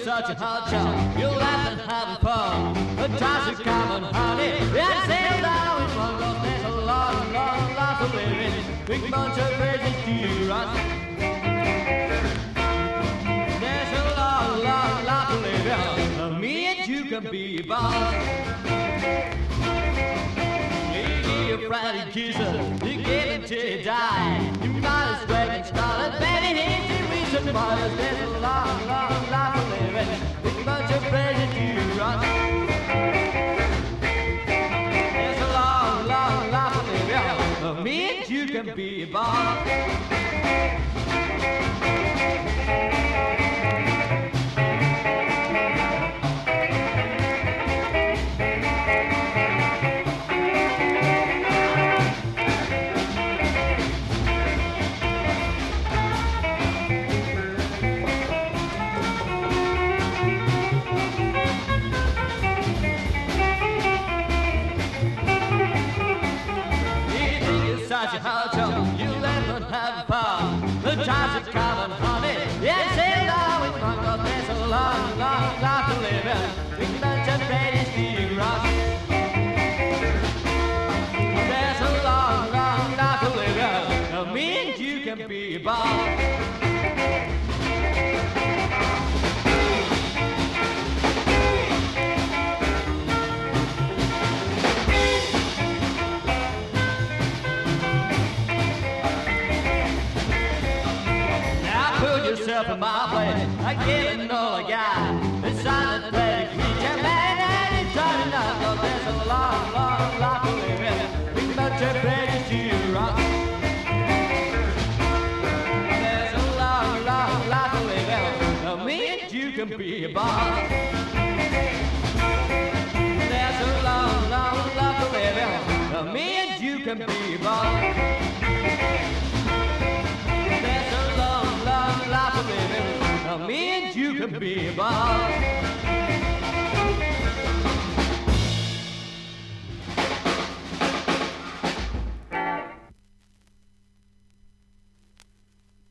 such a hot shot. You're laughing, having fun. The times are coming, honey. And sail down with one girl. There's a long, long life to live in. Big bunch of crazy tears. There's a long, long life to live in. Me and you can be boss. You Friday kisses, you give it till you die. You might as well get started, baby. Here's the reason why there's a long, long life to live in. Big bunch of crazy tears. There's a long, long life to live in. Me and you can be a boss. Such a hot shot, you never have fun. The times are coming, honey. Yeah, sail down with one girl. There's a long, long life to live in. Big bunch of crazy steam rocks. There's a long, long life to live in. Now me and you can be a boss. Yourself in my place, I give it all I got. It's on the play, creature, man, and it's turning up. Cause there's a long, long life to live in. Big bunch of crazy to rock. There's a long, long life to live in. Now me and you can be a boss. There's a long, long life to live in. Now me and you can be a boss. There's a long, long life to live in. Now me and you can be a boss.